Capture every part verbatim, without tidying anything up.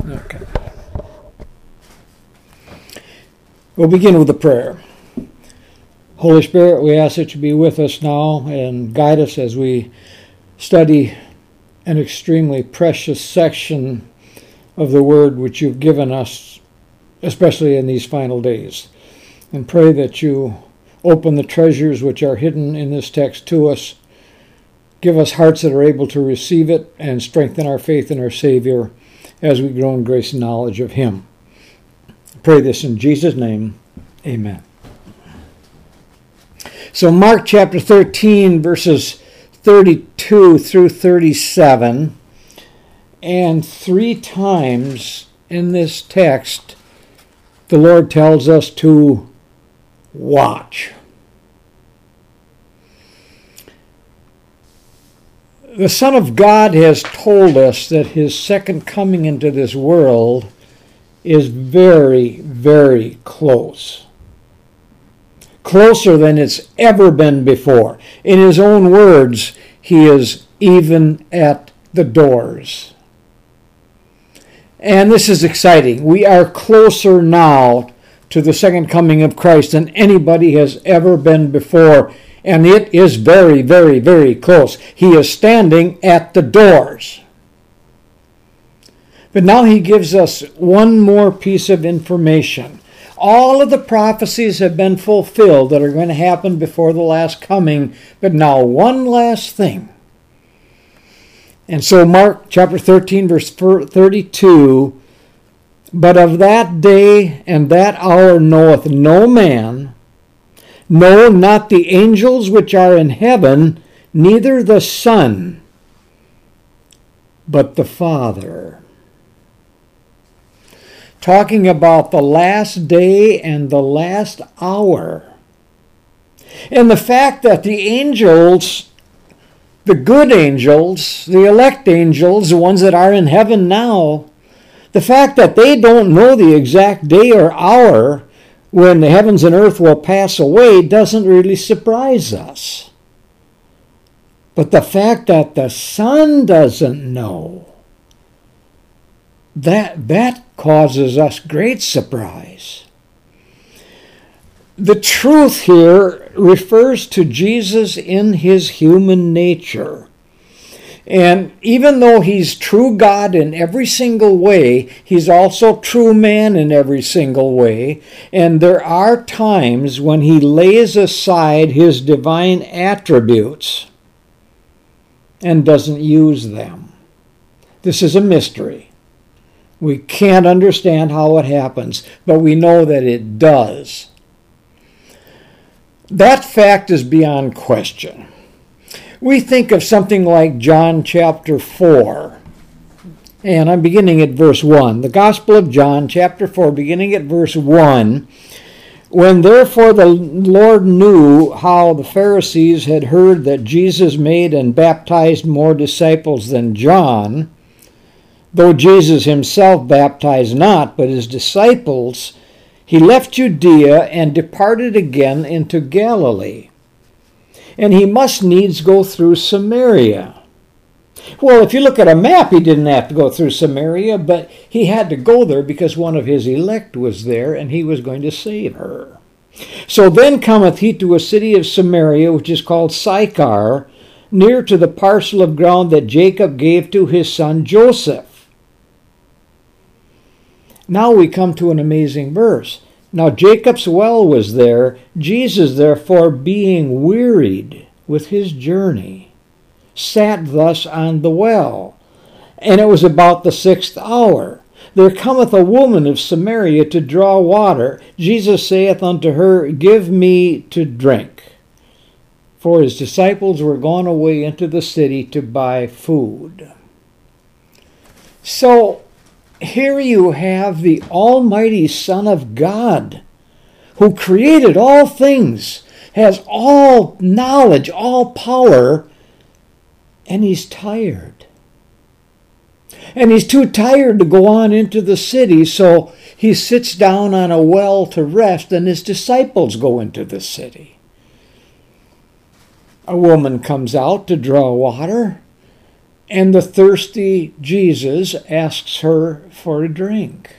Okay. We'll begin with a prayer. Holy Spirit, we ask that you be with us now and guide us as we study an extremely precious section of the Word which you've given us, especially in these final days. And pray that you open the treasures which are hidden in this text to us. Give us hearts that are able to receive it and strengthen our faith in our Savior as we grow in grace and knowledge of him. Pray this in Jesus' name. Amen. So Mark chapter thirteen, verses thirty-two through thirty-seven, and three times in this text, the Lord tells us to watch. The Son of God has told us that his second coming into this world is very, very close. Closer than it's ever been before. In his own words, he is even at the doors. And this is exciting. We are closer now to the second coming of Christ than anybody has ever been before. And it is very, very, very close. He is standing at the doors. But now he gives us one more piece of information. All of the prophecies have been fulfilled that are going to happen before the last coming, but now one last thing. And so Mark chapter thirteen, verse thirty-two, but of that day and that hour knoweth no man, no, not the angels which are in heaven, neither the Son, but the Father. Talking about the last day and the last hour. And the fact that the angels, the good angels, the elect angels, the ones that are in heaven now, the fact that they don't know the exact day or hour when the heavens and earth will pass away doesn't really surprise us. But the fact that the Son doesn't know, that, that causes us great surprise. The truth here refers to Jesus in his human nature. And even though he's true God in every single way, he's also true man in every single way. And there are times when he lays aside his divine attributes and doesn't use them. This is a mystery. We can't understand how it happens, but we know that it does. That fact is beyond question. We think of something like John chapter four, and I'm beginning at verse one. The Gospel of John chapter four, beginning at verse one. When therefore the Lord knew how the Pharisees had heard that Jesus made and baptized more disciples than John, though Jesus himself baptized not, but his disciples, he left Judea and departed again into Galilee. And he must needs go through Samaria. Well, if you look at a map, he didn't have to go through Samaria, but he had to go there because one of his elect was there, and he was going to save her. So then cometh he to a city of Samaria, which is called Sychar, near to the parcel of ground that Jacob gave to his son Joseph. Now we come to an amazing verse. Now Jacob's well was there. Jesus, therefore, being wearied with his journey, sat thus on the well. And it was about the sixth hour. There cometh a woman of Samaria to draw water. Jesus saith unto her, Give me to drink. For his disciples were gone away into the city to buy food. So, here you have the Almighty Son of God, who created all things, has all knowledge, all power, and he's tired. And he's too tired to go on into the city, so he sits down on a well to rest, and his disciples go into the city. A woman comes out to draw water, And the thirsty Jesus asks her for a drink.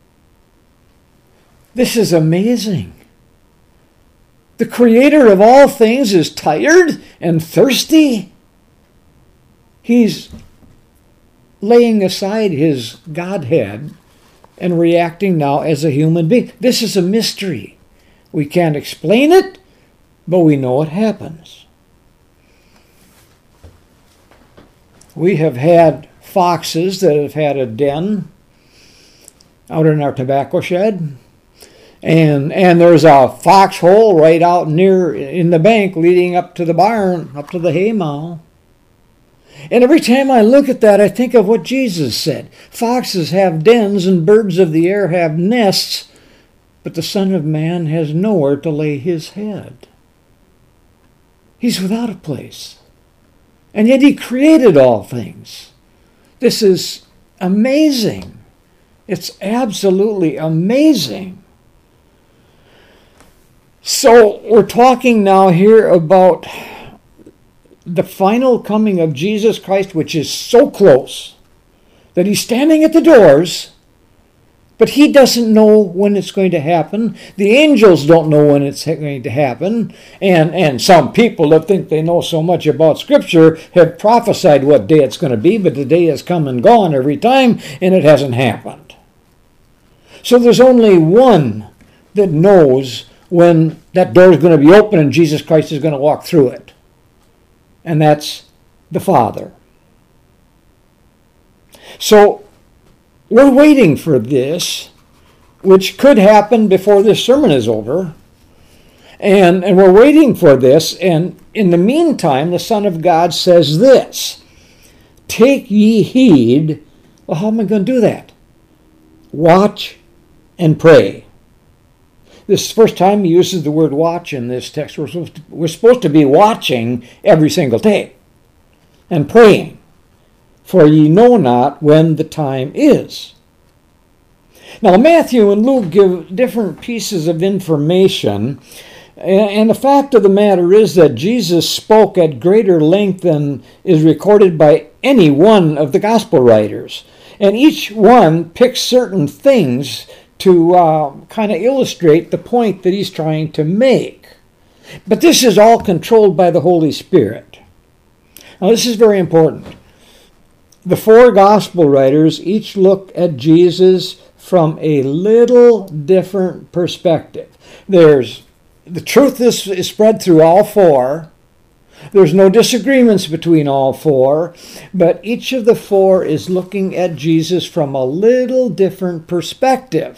This is amazing. The creator of all things is tired and thirsty. He's laying aside his Godhead and reacting now as a human being. This is a mystery. We can't explain it, but we know it happens. We have had foxes that have had a den out in our tobacco shed. And and there's a foxhole right out near in the bank leading up to the barn, up to the hay mow. And every time I look at that, I think of what Jesus said. Foxes have dens and birds of the air have nests, but the Son of Man has nowhere to lay his head. He's without a place. And yet he created all things. This is amazing. It's absolutely amazing. So we're talking now here about the final coming of Jesus Christ, which is so close that he's standing at the doors, but he doesn't know when it's going to happen. The angels don't know when it's going to happen. And, and some people that think they know so much about Scripture have prophesied what day it's going to be, but the day has come and gone every time, and it hasn't happened. So there's only one that knows when that door is going to be open and Jesus Christ is going to walk through it. And that's the Father. So we're waiting for this, which could happen before this sermon is over. And, and we're waiting for this. And in the meantime, the Son of God says this, take ye heed. Well, how am I going to do that? Watch and pray. This is the first time he uses the word watch in this text. We're supposed to, we're supposed to be watching every single day and praying, for ye know not when the time is. Now, Matthew and Luke give different pieces of information, and the fact of the matter is that Jesus spoke at greater length than is recorded by any one of the gospel writers, and each one picks certain things to uh, kind of illustrate the point that he's trying to make. But this is all controlled by the Holy Spirit. Now, this is very important. The four gospel writers each look at Jesus from a little different perspective. There's the truth is, is spread through all four. There's no disagreements between all four, but each of the four is looking at Jesus from a little different perspective.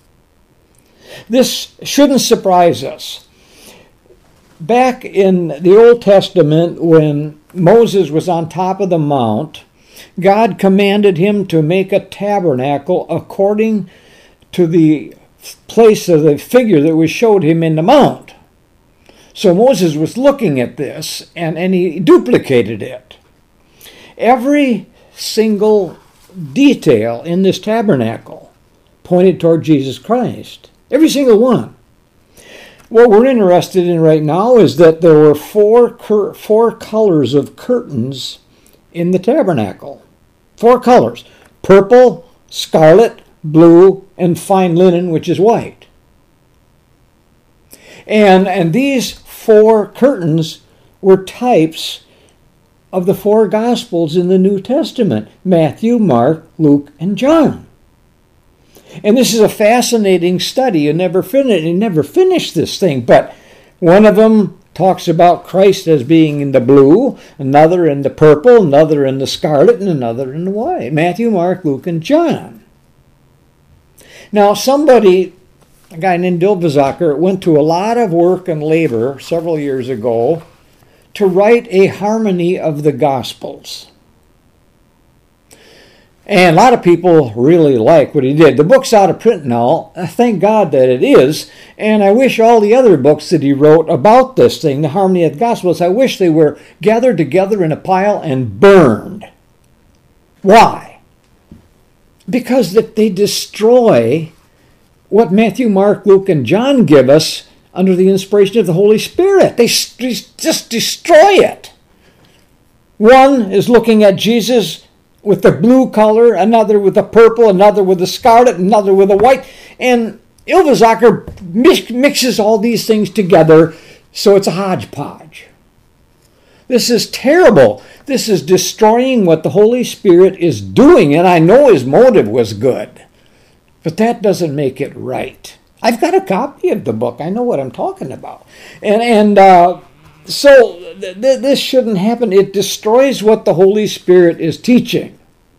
This shouldn't surprise us. Back in the Old Testament, when Moses was on top of the mount, God commanded him to make a tabernacle according to the place of the figure that was showed him in the mount. So Moses was looking at this, and, and he duplicated it. Every single detail in this tabernacle pointed toward Jesus Christ. Every single one. What we're interested in right now is that there were four, cur- four colors of curtains in the tabernacle. Four colors. Purple, scarlet, blue, and fine linen, which is white. And, and these four curtains were types of the four Gospels in the New Testament. Matthew, Mark, Luke, and John. And this is a fascinating study. You never finish, you never finish this thing, but one of them talks about Christ as being in the blue, another in the purple, another in the scarlet, and another in the white. Matthew, Mark, Luke, and John. Now, somebody, a guy named Dilbezacher, went to a lot of work and labor several years ago to write a harmony of the Gospels. And a lot of people really like what he did. The book's out of print now. Thank God that it is. And I wish all the other books that he wrote about this thing, the Harmony of the Gospels, I wish they were gathered together in a pile and burned. Why? Because that they destroy what Matthew, Mark, Luke, and John give us under the inspiration of the Holy Spirit. They just destroy it. One is looking at Jesus with the blue color, another with the purple, another with the scarlet, another with the white. And Ylvasacher mixes all these things together, so it's a hodgepodge. This is terrible. This is destroying what the Holy Spirit is doing, and I know his motive was good, but that doesn't make it right. I've got a copy of the book. I know what I'm talking about. And, and uh, so th- th- this shouldn't happen. It destroys what the Holy Spirit is teaching.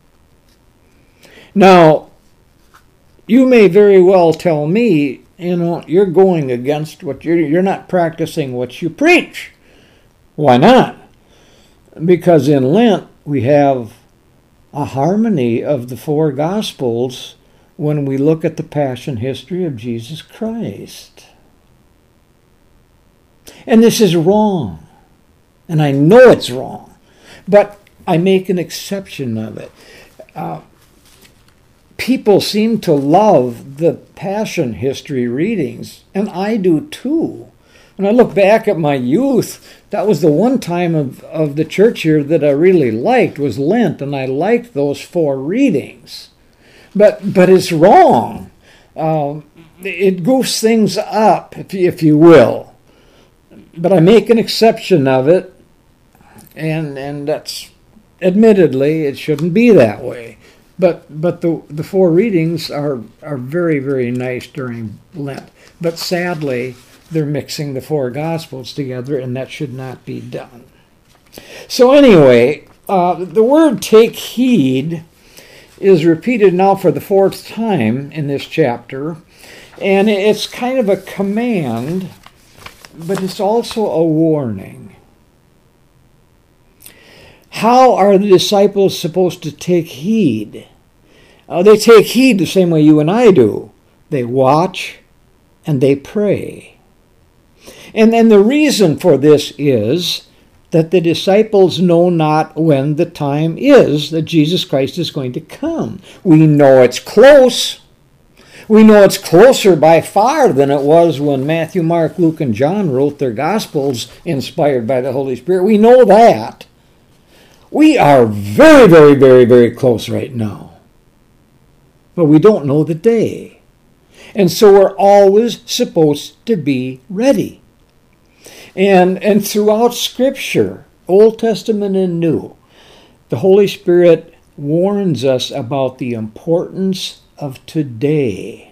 Now, you may very well tell me, you know, you're going against what you're, you're not practicing what you preach. Why not? Because in Lent, we have a harmony of the four Gospels when we look at the passion history of Jesus Christ. And this is wrong. And I know it's wrong. But I make an exception of it. Uh, people seem to love the passion history readings, and I do too. When I look back at my youth, that was the one time of, of the church year that I really liked, was Lent, and I liked those four readings. But but it's wrong. Uh, it goofs things up, if you, if you will. But I make an exception of it, and and that's, admittedly, it shouldn't be that way. But but the the four readings are, are very, very nice during Lent. But sadly, they're mixing the four Gospels together, and that should not be done. So anyway, uh, the word take heed is repeated now for the fourth time in this chapter, and it's kind of a command, but it's also a warning. How are the disciples supposed to take heed? Uh, they take heed the same way you and I do. They watch and they pray. And then the reason for this is that the disciples know not when the time is that Jesus Christ is going to come. We know it's close. We know it's closer by far than it was when Matthew, Mark, Luke, and John wrote their Gospels inspired by the Holy Spirit. We know that. We are very, very, very, very close right now. But we don't know the day. And so we're always supposed to be ready. And and throughout Scripture, Old Testament and New, the Holy Spirit warns us about the importance of today.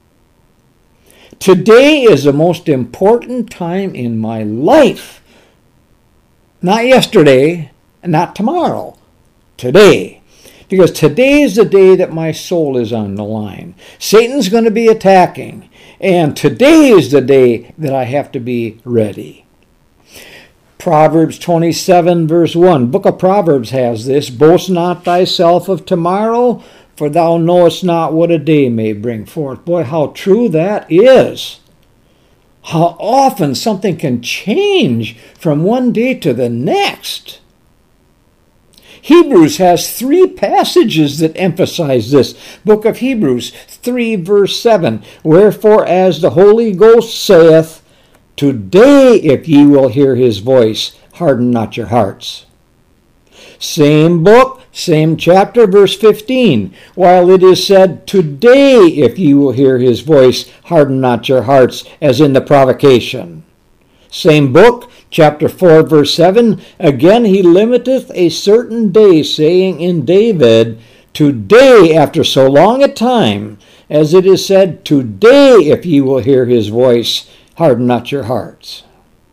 Today is the most important time in my life. Not yesterday, and not tomorrow. Today. Because today is the day that my soul is on the line. Satan's going to be attacking. And today is the day that I have to be ready. Proverbs twenty-seven, verse one. Book of Proverbs has this. Boast not thyself of tomorrow, for thou knowest not what a day may bring forth. Boy, how true that is. How often something can change from one day to the next. Hebrews has three passages that emphasize this. Book of Hebrews three, verse seven. Wherefore, as the Holy Ghost saith, today, if ye will hear his voice, harden not your hearts. Same book, same chapter, verse fifteen. While it is said, today, if ye will hear his voice, harden not your hearts, as in the provocation. Same book, chapter four, verse seven. Again, he limiteth a certain day, saying in David, today, after so long a time, as it is said, today, if ye will hear his voice, harden not your hearts.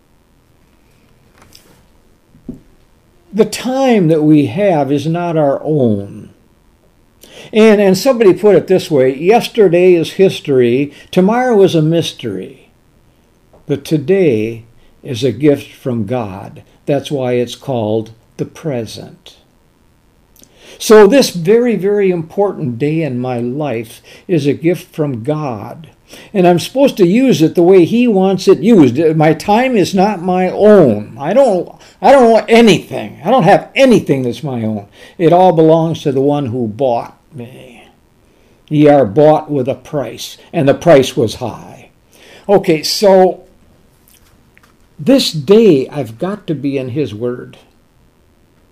The time that we have is not our own. And, and somebody put it this way, yesterday is history, tomorrow is a mystery. But today is a gift from God. That's why it's called the present. So this very, very important day in my life is a gift from God. And I'm supposed to use it the way he wants it used. My time is not my own. I don't I don't know anything. I don't have anything that's my own. It all belongs to the one who bought me. Ye are bought with a price, and the price was high. Okay, so this day I've got to be in his word.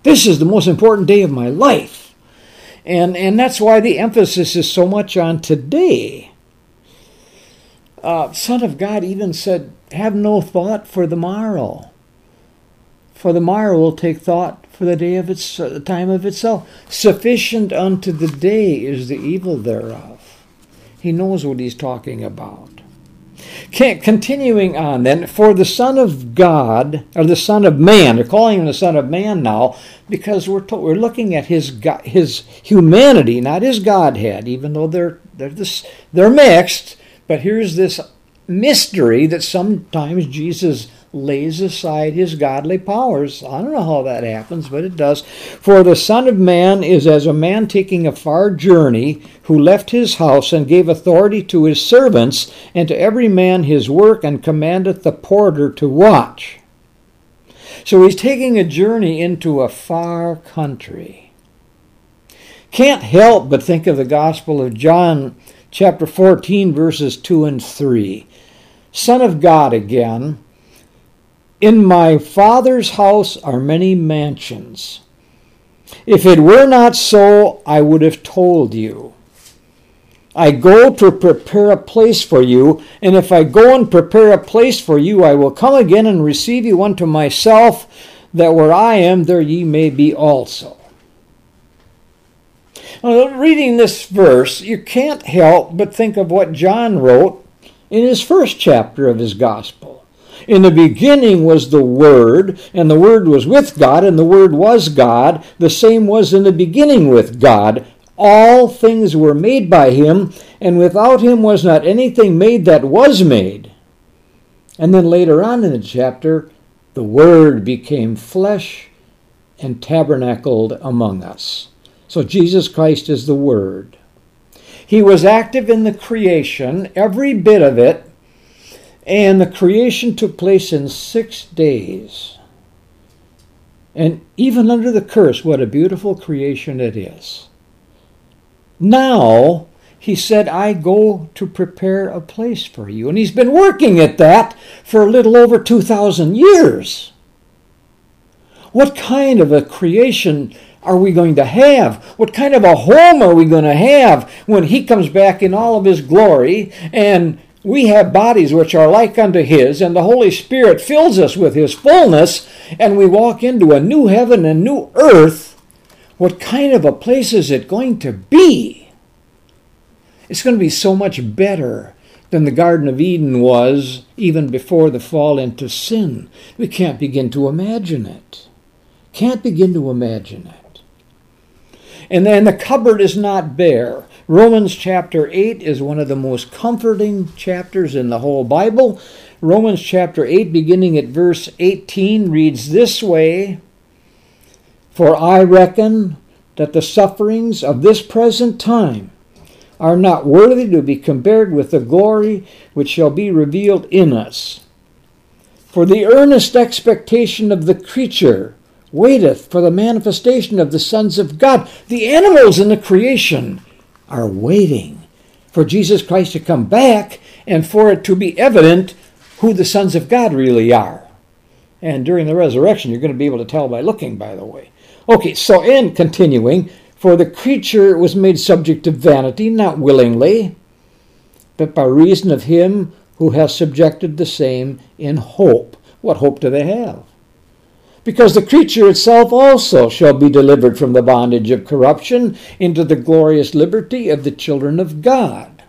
This is the most important day of my life. And, and that's why the emphasis is so much on today. Uh, Son of God even said, have no thought for the morrow. For the morrow will take thought for the day of its uh, time of itself. Sufficient unto the day is the evil thereof. He knows what he's talking about. Continuing on then, for the Son of God, or the Son of Man, they're calling him the Son of Man now, because we're to, we're looking at his God, his humanity, not his Godhead, even though they're they're this they're mixed. But here's this mystery that sometimes Jesus lays aside his godly powers. I don't know how that happens, but it does. For the Son of Man is as a man taking a far journey, who left his house and gave authority to his servants, and to every man his work, and commandeth the porter to watch. So he's taking a journey into a far country. Can't help but think of the Gospel of John, chapter fourteen, verses two and three. Son of God again, in my Father's house are many mansions. If it were not so, I would have told you. I go to prepare a place for you, and if I go and prepare a place for you, I will come again and receive you unto myself, that where I am, there ye may be also. Now, reading this verse, you can't help but think of what John wrote in his first chapter of his gospel. In the beginning was the Word, and the Word was with God, and the Word was God. The same was in the beginning with God. All things were made by him, and without him was not anything made that was made. And then later on in the chapter, the Word became flesh and tabernacled among us. So Jesus Christ is the Word. He was active in the creation, every bit of it, and the creation took place in six days. And even under the curse, what a beautiful creation it is. Now, he said, I go to prepare a place for you. And he's been working at that for a little over two thousand years. What kind of a creation are we going to have? What kind of a home are we going to have when he comes back in all of his glory, and we have bodies which are like unto his, and the Holy Spirit fills us with his fullness, and we walk into a new heaven and new earth? What kind of a place is it going to be? It's going to be so much better than the Garden of Eden was even before the fall into sin. We can't begin to imagine it. Can't begin to imagine it. And then the cupboard is not bare. Romans chapter eight is one of the most comforting chapters in the whole Bible. Romans chapter eight, beginning at verse eighteen, reads this way, For I reckon that the sufferings of this present time are not worthy to be compared with the glory which shall be revealed in us. For the earnest expectation of the creature waiteth for the manifestation of the sons of God. The animals in the creation are waiting for Jesus Christ to come back and for it to be evident who the sons of God really are. And during the resurrection, you're going to be able to tell by looking, by the way. Okay, so in continuing, for the creature was made subject to vanity, not willingly, but by reason of him who has subjected the same in hope. What hope do they have? Because the creature itself also shall be delivered from the bondage of corruption into the glorious liberty of the children of God.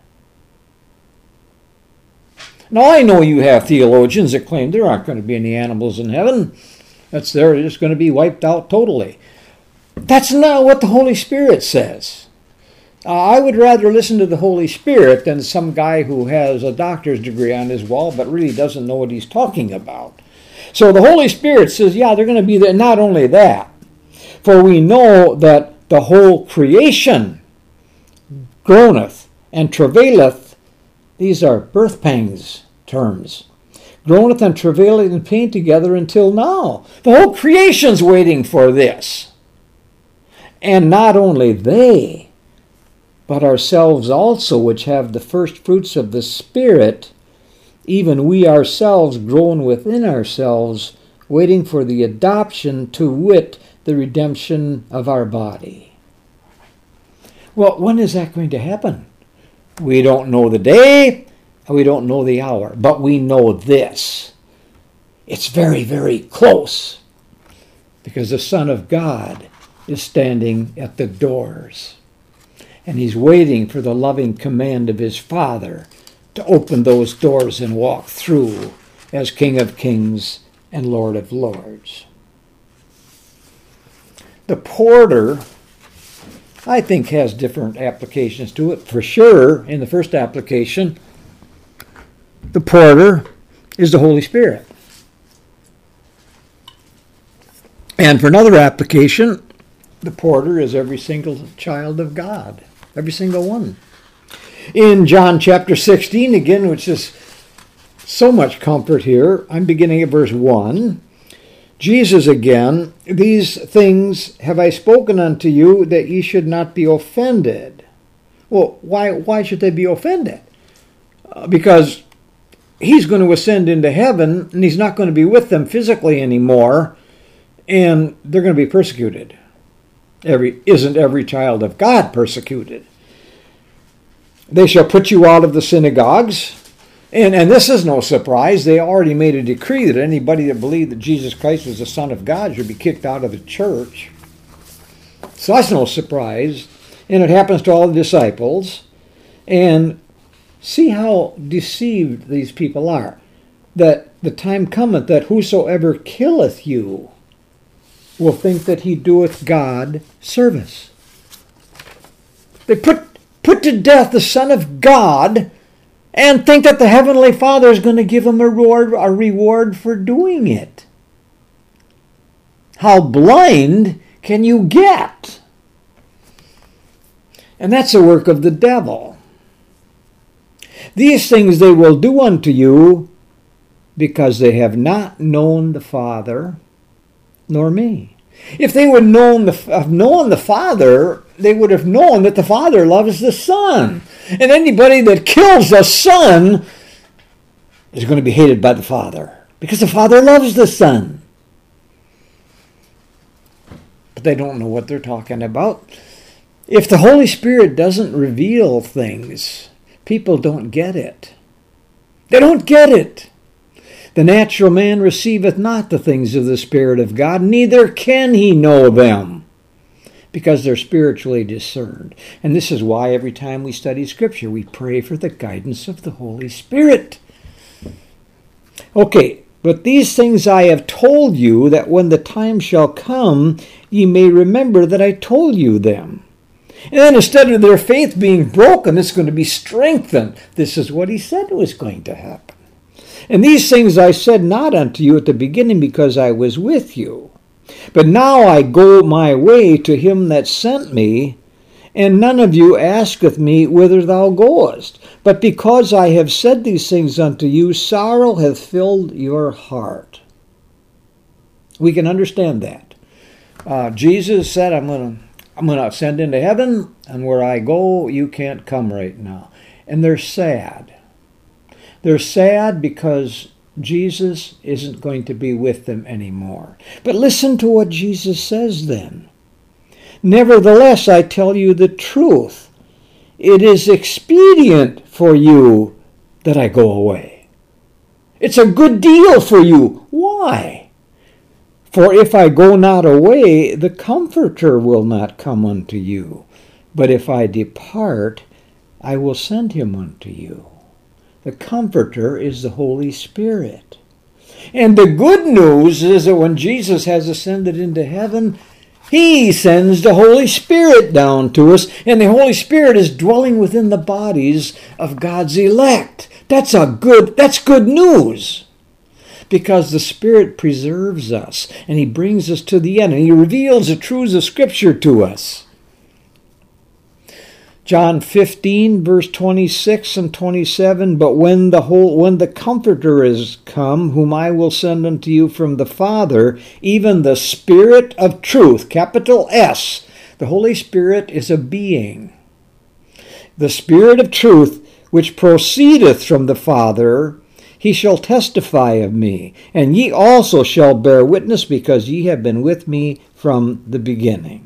Now, I know you have theologians that claim there aren't going to be any animals in heaven. That's they're just going to be wiped out totally. That's not what the Holy Spirit says. Uh, I would rather listen to the Holy Spirit than some guy who has a doctor's degree on his wall but really doesn't know what he's talking about. So the Holy Spirit says, yeah, they're going to be there. Not only that, for we know that the whole creation groaneth and travaileth. These are birth pangs terms. Groaneth and travaileth in pain together until now. The whole creation's waiting for this. And not only they, but ourselves also, which have the first fruits of the Spirit, even we ourselves groan within ourselves, waiting for the adoption, to wit, the redemption of our body. Well, when is that going to happen? We don't know the day, and we don't know the hour, but we know this. It's very, very close, because the Son of God is standing at the doors, and he's waiting for the loving command of his Father to open those doors and walk through as King of Kings and Lord of Lords. The porter, I think, has different applications to it. For sure, in the first application, the porter is the Holy Spirit. And for another application, the porter is every single child of God, every single one. In John chapter sixteen, again, which is so much comfort here, I'm beginning at verse one. Jesus again, these things have I spoken unto you, that ye should not be offended. Well, why, why should they be offended? Uh, because he's going to ascend into heaven, and he's not going to be with them physically anymore, and they're going to be persecuted. Every, isn't every child of God persecuted? They shall put you out of the synagogues. And, and this is no surprise. They already made a decree that anybody that believed that Jesus Christ was the Son of God should be kicked out of the church. So that's no surprise. And it happens to all the disciples. And see how deceived these people are. That the time cometh that whosoever killeth you will think that he doeth God service. They put, put to death the Son of God and think that the Heavenly Father is going to give them a reward, a reward for doing it. How blind can you get? And that's the work of the devil. These things they will do unto you because they have not known the Father nor me. If they would known the, have known the Father, they would have known that the Father loves the Son. And anybody that kills the Son is going to be hated by the Father, because the Father loves the Son. But they don't know what they're talking about. If the Holy Spirit doesn't reveal things, people don't get it. They don't get it. The natural man receiveth not the things of the Spirit of God, neither can he know them, because they're spiritually discerned. And this is why every time we study Scripture, we pray for the guidance of the Holy Spirit. Okay, but these things I have told you, that when the time shall come, ye may remember that I told you them. And then instead of their faith being broken, it's going to be strengthened. This is what he said was going to happen. And these things I said not unto you at the beginning, because I was with you. But now I go my way to him that sent me, and none of you asketh me whither thou goest. But because I have said these things unto you, sorrow hath filled your heart. We can understand that. Uh, Jesus said, I'm going to I'm going to ascend into heaven, and where I go, you can't come right now. And they're sad. They're sad because Jesus isn't going to be with them anymore. But listen to what Jesus says then. Nevertheless, I tell you the truth. It is expedient for you that I go away. It's a good deal for you. Why? For if I go not away, the Comforter will not come unto you. But if I depart, I will send him unto you. The Comforter is the Holy Spirit. And the good news is that when Jesus has ascended into heaven, he sends the Holy Spirit down to us, and the Holy Spirit is dwelling within the bodies of God's elect. That's a good, that's good news. Because the Spirit preserves us, and he brings us to the end, and he reveals the truths of Scripture to us. John fifteen, verse twenty-six and twenty-seven, but when the whole, when the Comforter is come, whom I will send unto you from the Father, even the Spirit of truth, capital S, the Holy Spirit is a being. The Spirit of truth, which proceedeth from the Father, he shall testify of me, and ye also shall bear witness, because ye have been with me from the beginning.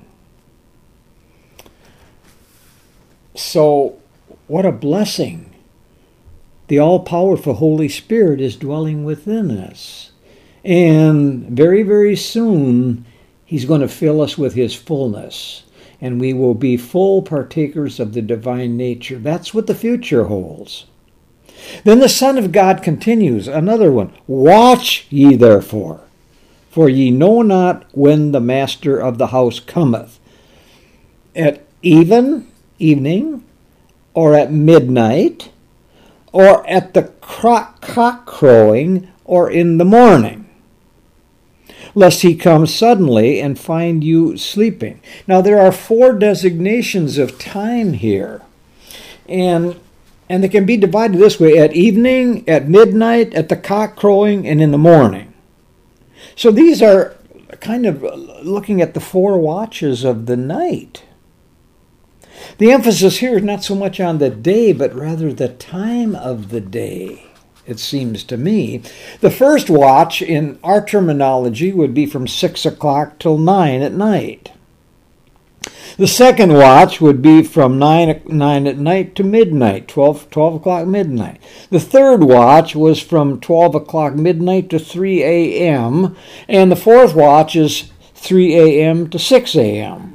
So, what a blessing. The all-powerful Holy Spirit is dwelling within us. And very, very soon, he's going to fill us with his fullness. And we will be full partakers of the divine nature. That's what the future holds. Then the Son of God continues, another one. Watch ye therefore, for ye know not when the master of the house cometh. At even, evening, or at midnight, or at the cock crowing, or in the morning, lest he come suddenly and find you sleeping. Now there are four designations of time here, and and they can be divided this way: at evening, at midnight, at the cock crowing, and in the morning. So these are kind of looking at the four watches of the night. The emphasis here is not so much on the day, but rather the time of the day, it seems to me. The first watch in our terminology would be from six o'clock till nine at night. The second watch would be from nine, nine at night to midnight, twelve, twelve o'clock midnight. The third watch was from twelve o'clock midnight to three a.m., and the fourth watch is three a.m. to six a.m.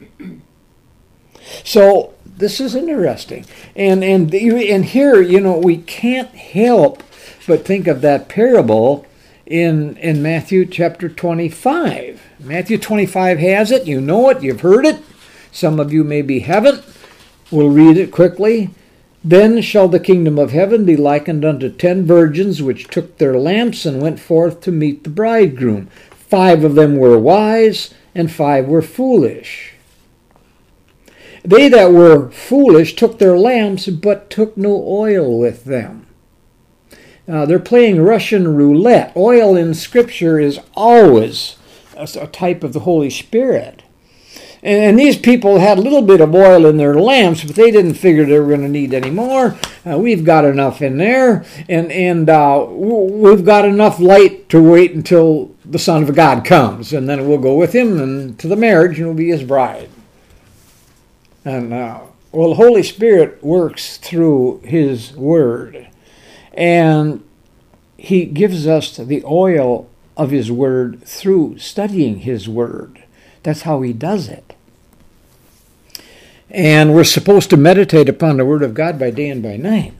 So this is interesting. And, and, and here, you know, we can't help but think of that parable in, in Matthew chapter twenty-five. Matthew twenty-five has it. You know it. You've heard it. Some of you maybe haven't. We'll read it quickly. Then shall the kingdom of heaven be likened unto ten virgins, which took their lamps and went forth to meet the bridegroom. Five of them were wise, and five were foolish. They that were foolish took their lamps, but took no oil with them. Uh, they're playing Russian roulette. Oil in Scripture is always a, a type of the Holy Spirit. And, and these people had a little bit of oil in their lamps, but they didn't figure they were going to need any more. Uh, we've got enough in there, and, and uh, we've got enough light to wait until the Son of God comes, and then we'll go with him and to the marriage, and we'll be his bride. And uh, well, the Holy Spirit works through his word, and he gives us the oil of his word through studying his word. That's how he does it. And we're supposed to meditate upon the word of God by day and by night.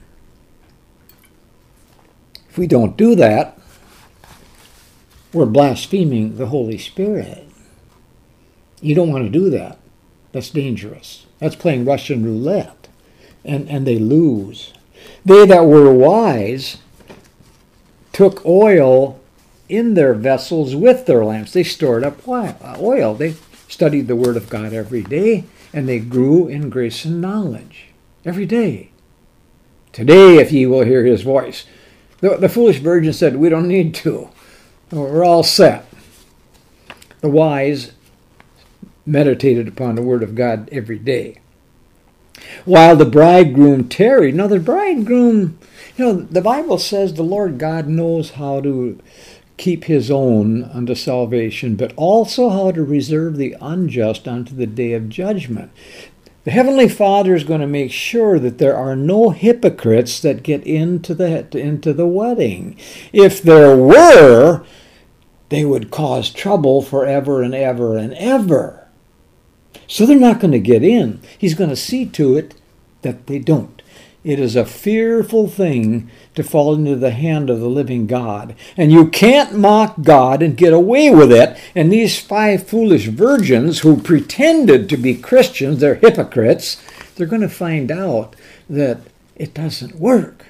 If we don't do that, we're blaspheming the Holy Spirit. You don't want to do that. That's dangerous. That's playing Russian roulette. And, and they lose. They that were wise took oil in their vessels with their lamps. They stored up oil. They studied the Word of God every day, and they grew in grace and knowledge every day. Today, if ye will hear his voice. The, the foolish virgin said, we don't need to. We're all set. The wise meditated upon the Word of God every day. While the bridegroom tarried. Now the bridegroom, you know, the Bible says the Lord God knows how to keep his own unto salvation, but also how to reserve the unjust unto the day of judgment. The Heavenly Father is going to make sure that there are no hypocrites that get into the, into the wedding. If there were, they would cause trouble forever and ever and ever. So they're not going to get in. He's going to see to it that they don't. It is a fearful thing to fall into the hand of the living God. And you can't mock God and get away with it. And these five foolish virgins who pretended to be Christians, they're hypocrites, they're going to find out that it doesn't work.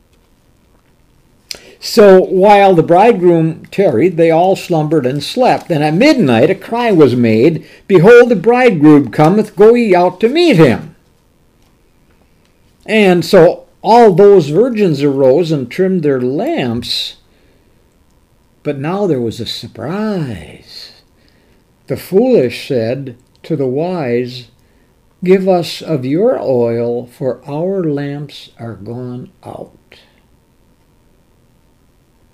So while the bridegroom tarried, they all slumbered and slept. And at midnight a cry was made, Behold, the bridegroom cometh, go ye out to meet him. And so all those virgins arose and trimmed their lamps. But now there was a surprise. The foolish said to the wise, Give us of your oil, for our lamps are gone out.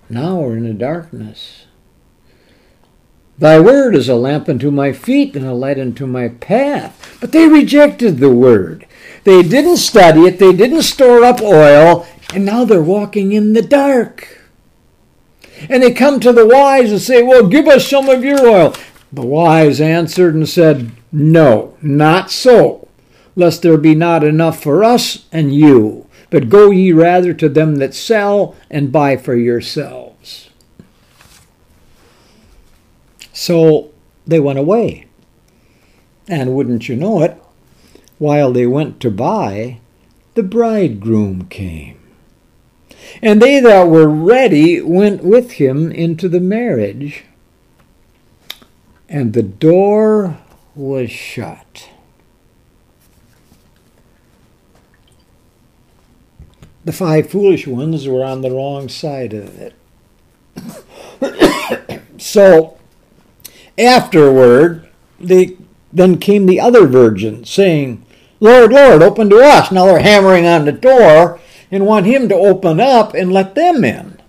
now we're in the darkness. Thy word is a lamp unto my feet and a light unto my path. But they rejected the word. They didn't study it. They didn't store up oil. And now they're walking in the dark. And they come to the wise and say, well, give us some of your oil. The wise answered and said, no, not so, lest there be not enough for us and you. But go ye rather to them that sell and buy for yourselves. So they went away. And wouldn't you know it, while they went to buy, the bridegroom came. And they that were ready went with him into the marriage, and the door was shut. The five foolish ones were on the wrong side of it. So, afterward, they, then came the other virgins, saying, Lord, Lord, open to us. Now they're hammering on the door and want him to open up and let them in.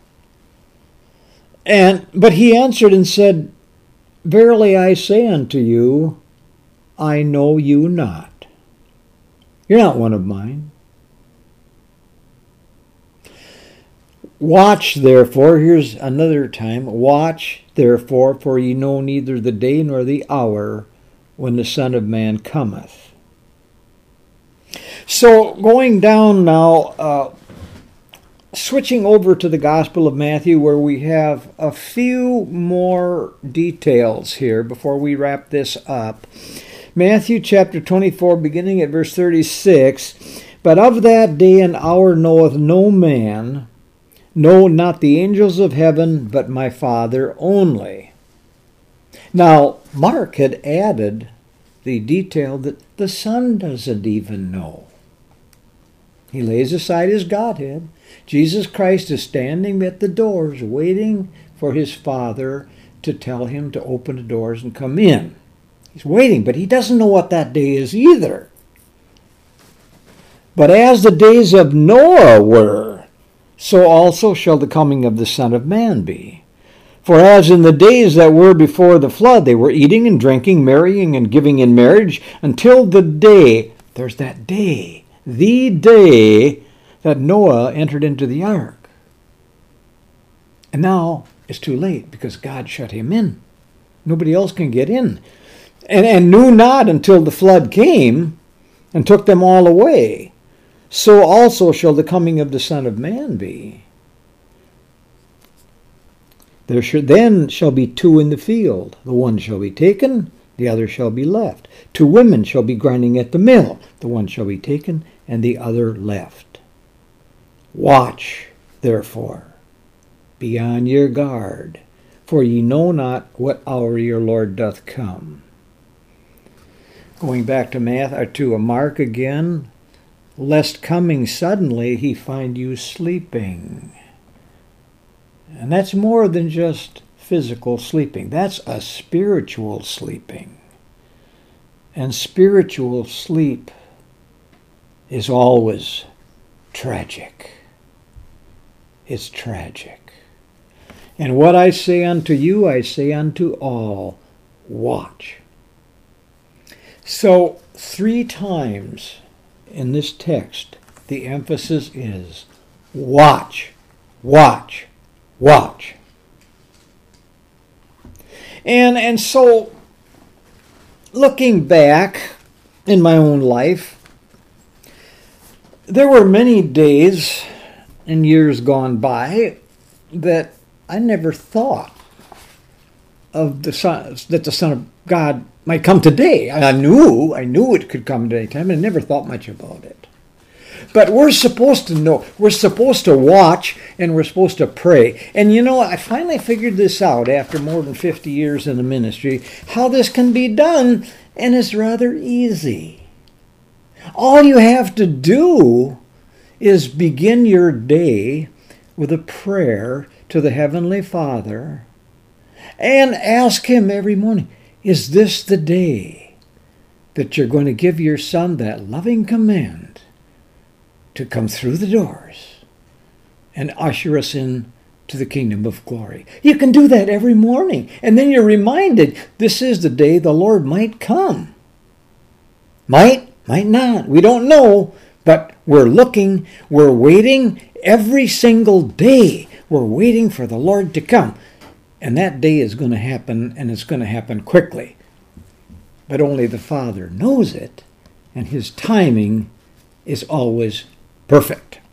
And but he answered and said, Verily I say unto you, I know you not. You're not one of mine. Watch therefore, here's another time, watch therefore, for ye know neither the day nor the hour when the Son of Man cometh. So going down now, uh, switching over to the Gospel of Matthew, where we have a few more details here before we wrap this up. Matthew chapter twenty-four, beginning at verse thirty-six, But of that day and hour knoweth no man, no, not the angels of heaven, but my Father only. Now, Mark had added the detail that the Son doesn't even know. He lays aside his Godhead. Jesus Christ is standing at the doors waiting for his Father to tell him to open the doors and come in. He's waiting, but he doesn't know what that day is either. But as the days of Noah were, so also shall the coming of the Son of Man be. For as in the days that were before the flood, they were eating and drinking, marrying and giving in marriage, until the day, there's that day, the day that Noah entered into the ark. And now it's too late because God shut him in. Nobody else can get in. And, and knew not until the flood came and took them all away. So also shall the coming of the Son of Man be. There should, then shall be two in the field. The one shall be taken, the other shall be left. Two women shall be grinding at the mill. The one shall be taken, and the other left. Watch, therefore, be on your guard, for ye know not what hour your Lord doth come. Going back to Math, or to a Mark again, lest coming suddenly he find you sleeping. And that's more than just physical sleeping. That's a spiritual sleeping. And spiritual sleep is always tragic. It's tragic. And what I say unto you, I say unto all, watch. So, three times in this text, the emphasis is watch, watch, watch. And, and so, looking back in my own life, there were many days and years gone by that I never thought of the son, that the Son of God might come today. I knew, I knew it could come at any time, and I never thought much about it. But we're supposed to know, we're supposed to watch, and we're supposed to pray. And you know, I finally figured this out after more than fifty years in the ministry, how this can be done, and it's rather easy. All you have to do is begin your day with a prayer to the Heavenly Father and ask Him every morning, is this the day that you're going to give your Son that loving command to come through the doors and usher us in to the kingdom of glory. You can do that every morning. And then you're reminded this is the day the Lord might come. Might, might not. We don't know. But we're looking, we're waiting every single day. We're waiting for the Lord to come. And that day is going to happen, and it's going to happen quickly. But only the Father knows it, and his timing is always perfect.